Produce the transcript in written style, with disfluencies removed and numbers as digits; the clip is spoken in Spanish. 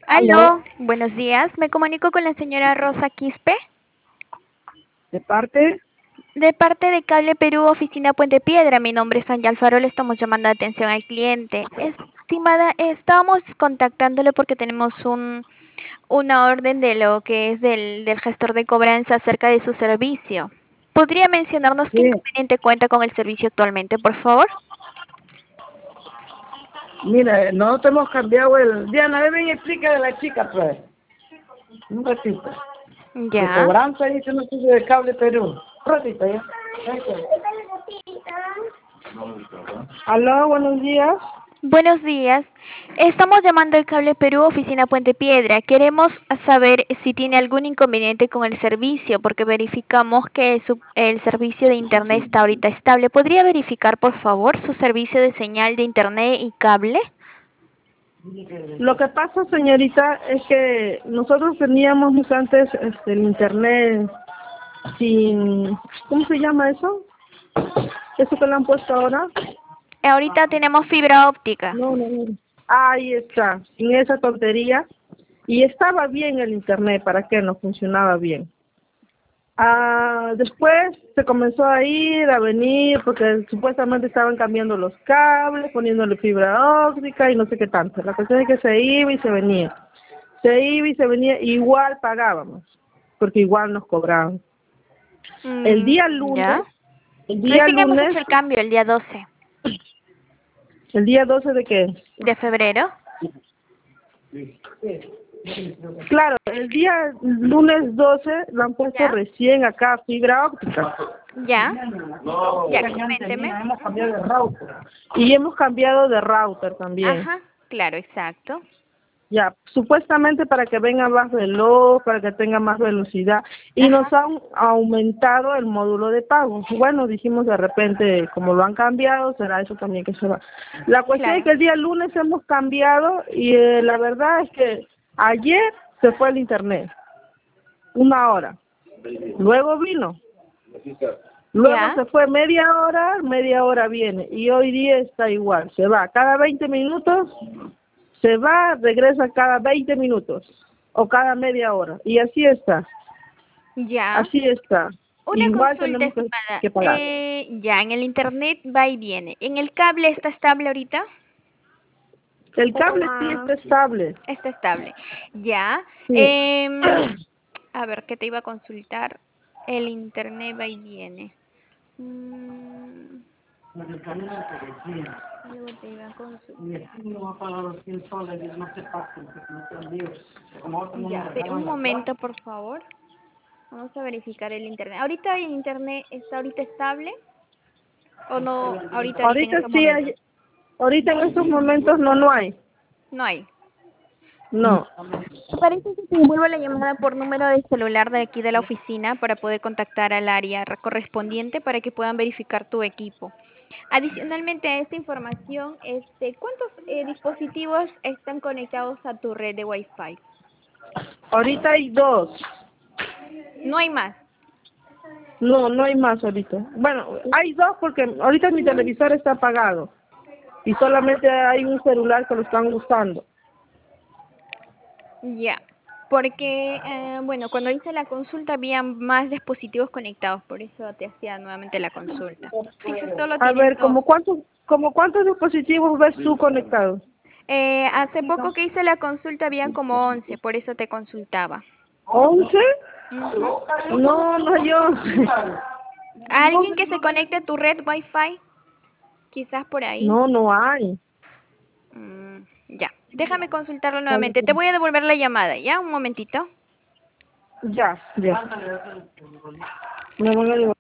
¿Aló? Aló, buenos días. Me comunico con la señora Rosa Quispe, ¿De parte? de parte de Cable Perú, oficina Puente Piedra. Mi nombre es Ángel Alfaro, le estamos llamando la atención al cliente. Estimada, estábamos contactándole porque tenemos una orden de lo que es del gestor de cobranza acerca de su servicio. ¿Podría mencionarnos qué Sí. inconveniente cuenta con el servicio actualmente, por favor? Mira, nosotros hemos cambiado el... Diana, ven y explica de la chica, pues. Un ratito. De Ya. cobranza y no sé de Cable Perú. Un ratito, ya. Aló, buenos días. Buenos días. Estamos llamando al Cable Perú, oficina Puente Piedra. Queremos saber si tiene algún inconveniente con el servicio, porque verificamos que el servicio de Internet está ahorita estable. ¿Podría verificar, por favor, su servicio de señal de Internet y cable? Lo que pasa, señorita, es que nosotros teníamos antes el internet sin... ¿Cómo se llama eso? ¿Eso que le han puesto ahora? Ahorita tenemos fibra óptica. No, no, no. Ahí está, sin esa tontería. Y estaba bien el internet, ¿para qué? No funcionaba bien. Después se comenzó a ir, a venir, porque supuestamente estaban cambiando los cables, poniéndole fibra óptica y no sé qué tanto. La cuestión es que se iba y se venía. Se iba y se venía, igual pagábamos, porque igual nos cobraban. El Mm, día lunes, ¿Ya? el día Recién hemos lunes, hecho el cambio el día 12 el día 12 de qué? de febrero. Claro, el día lunes 12 lo han puesto ¿Ya? recién acá fibra óptica. ¿Ya? No, ¿Ya? ya Coménteme. tenía, hemos Ujú. cambiado de router. Y hemos cambiado de router también. Ajá, claro, exacto. Ya, supuestamente para que venga más veloz, para que tenga más velocidad. Y nos Ajá, han aumentado el módulo de pago. Bueno, dijimos de repente, como lo han cambiado, será eso también que se va. La cuestión es claro. que el día lunes hemos cambiado y la verdad es que ayer se fue el internet, 1 hora. Luego vino. Luego ¿Ya? se fue media hora viene. Y hoy día está igual. Se va cada 20 minutos, se va, regresa cada 20 minutos o cada media hora. Y así está, ¿Ya? así está. Una Igual consulta, tenemos estimada. que pagar. Ya, en el internet va y viene. ¿En el cable está estable ahorita? El ¿O cable sí está estable. está estable? Ya. Sí. A ver, ¿qué te iba a consultar? El internet va y viene. Mm, Luego te iba a consultar. Ya, un momento, por favor. Vamos a verificar el internet. ¿Ahorita el internet está ahorita estable o no? Ahorita en Ahorita estos sí momentos. hay, ahorita en estos momentos no hay. No hay. No. ¿Te parece que te devuelvo la llamada por número de celular de aquí de la oficina para poder contactar al área correspondiente para que puedan verificar tu equipo? Adicionalmente a esta información, ¿cuántos dispositivos están conectados a tu red de Wi-Fi? Ahorita hay dos. No hay más. No, no hay más ahorita. Bueno, hay dos porque ahorita mi televisor está apagado y solamente hay un celular que lo están usando. Ya. Porque, bueno, cuando hice la consulta había más dispositivos conectados, por eso te hacía nuevamente la consulta. Dice, solo A tienes ver, dos. como cuántos dispositivos ves tú conectados? Hace poco que hice la consulta habían como 11, por eso te consultaba. 11. Ujú. No, no yo. ¿Alguien que se conecte a tu red Wi-Fi? Quizás por ahí. No, no hay. Ya. Déjame consultarlo nuevamente. Te voy a devolver la llamada, ¿ya? Un momentito. Ya, ya. Me van a llevar.